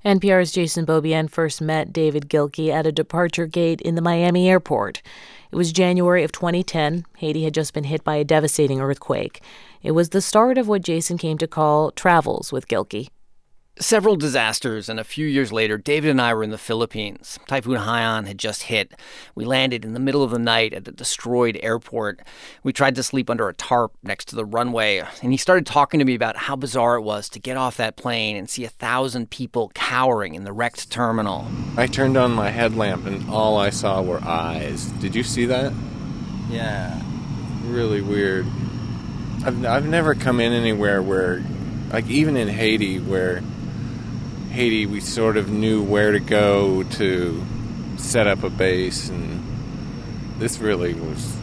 NPR's Jason Beaubien first met David Gilkey at a departure gate in the Miami airport. It was January of 2010. Haiti had just been hit by a devastating earthquake. It was the start of what Jason came to call travels with Gilkey. Several disasters, and a few years later, David and I were in the Philippines. Typhoon Haiyan had just hit. We landed in the middle of the night at a destroyed airport. We tried to sleep under a tarp next to the runway, and he started talking to me about how bizarre it was to get off that plane and see 1,000 people cowering in the wrecked terminal. I turned on my headlamp, and all I saw were eyes. Did you see that? Yeah. Really weird. I've never come in anywhere where, like even in Haiti, we sort of knew where to go to set up a base, and this really was...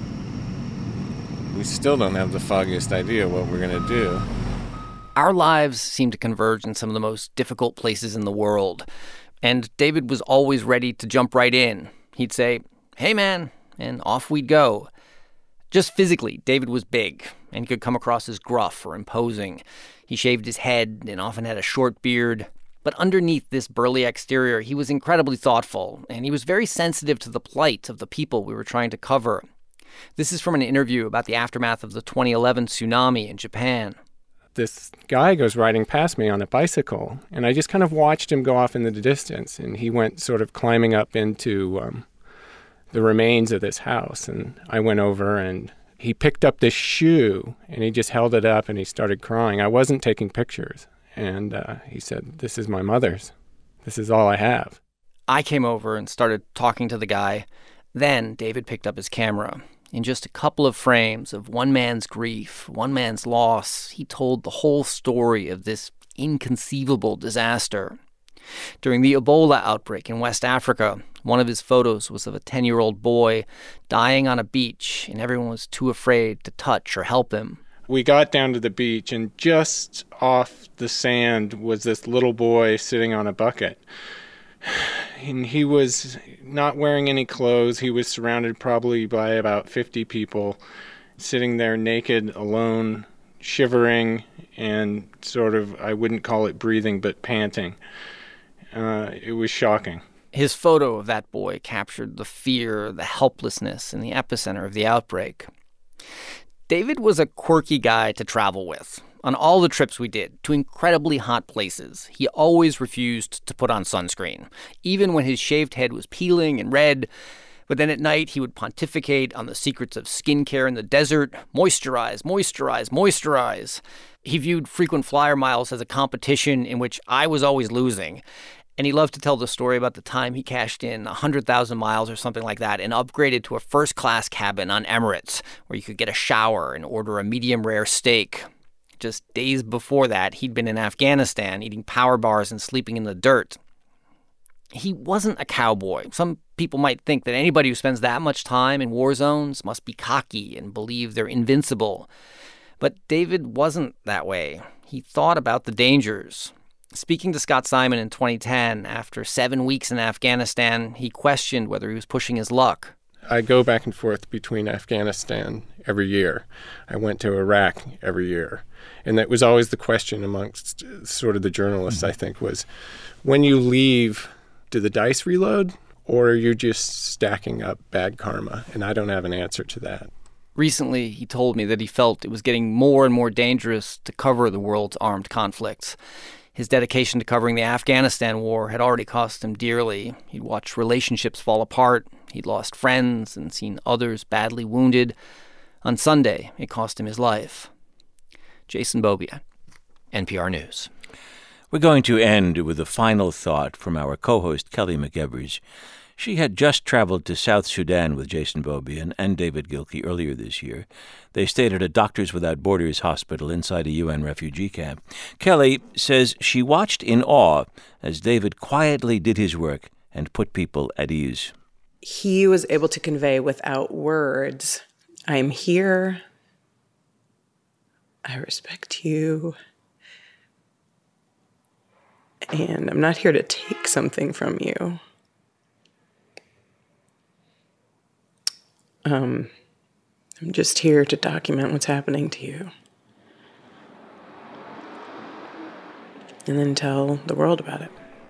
We still don't have the foggiest idea what we're going to do. Our lives seem to converge in some of the most difficult places in the world, and David was always ready to jump right in. He'd say, "Hey, man," and off we'd go. Just physically, David was big, and he could come across as gruff or imposing. He shaved his head and often had a short beard. But underneath this burly exterior, he was incredibly thoughtful, and he was very sensitive to the plight of the people we were trying to cover. This is from an interview about the aftermath of the 2011 tsunami in Japan. This guy goes riding past me on a bicycle, and I just kind of watched him go off in the distance, and he went sort of climbing up into the remains of this house, and I went over, and he picked up this shoe, and he just held it up, and he started crying. I wasn't taking pictures. And he said, "This is my mother's. This is all I have." I came over and started talking to the guy. Then David picked up his camera. In just a couple of frames of one man's grief, one man's loss, he told the whole story of this inconceivable disaster. During the Ebola outbreak in West Africa, one of his photos was of a 10-year-old boy dying on a beach, and everyone was too afraid to touch or help him. We got down to the beach, and just off the sand was this little boy sitting on a bucket. And he was not wearing any clothes. He was surrounded probably by about 50 people, sitting there naked, alone, shivering, and sort of, I wouldn't call it breathing, but panting. It was shocking. His photo of that boy captured the fear, the helplessness in the epicenter of the outbreak. David was a quirky guy to travel with. On all the trips we did to incredibly hot places, he always refused to put on sunscreen, even when his shaved head was peeling and red. But then at night, he would pontificate on the secrets of skincare in the desert. Moisturize, moisturize, moisturize. He viewed frequent flyer miles as a competition in which I was always losing. And he loved to tell the story about the time he cashed in 100,000 miles or something like that and upgraded to a first-class cabin on Emirates, where you could get a shower and order a medium-rare steak. Just days before that, he'd been in Afghanistan eating power bars and sleeping in the dirt. He wasn't a cowboy. Some people might think that anybody who spends that much time in war zones must be cocky and believe they're invincible. But David wasn't that way. He thought about the dangers. Speaking to Scott Simon in 2010, after 7 weeks in Afghanistan, he questioned whether he was pushing his luck. I go back and forth between Afghanistan every year. I went to Iraq every year. And that was always the question amongst sort of the journalists, I think, was when you leave, do the dice reload, or are you just stacking up bad karma? And I don't have an answer to that. Recently, he told me that he felt it was getting more and more dangerous to cover the world's armed conflicts. His dedication to covering the Afghanistan war had already cost him dearly. He'd watched relationships fall apart. He'd lost friends and seen others badly wounded. On Sunday, it cost him his life. Jason Beaubien, NPR News. We're going to end with a final thought from our co-host, Kelly McEvers. She had just traveled to South Sudan with Jason Beaubien and David Gilkey earlier this year. They stayed at a Doctors Without Borders hospital inside a UN refugee camp. Kelly says she watched in awe as David quietly did his work and put people at ease. He was able to convey without words, I'm here, I respect you, and I'm not here to take something from you. I'm just here to document what's happening to you. And then tell the world about it.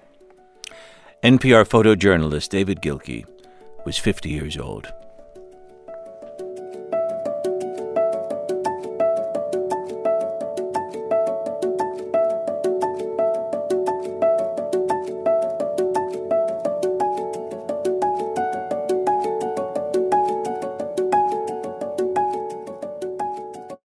NPR photojournalist David Gilkey was 50 years old.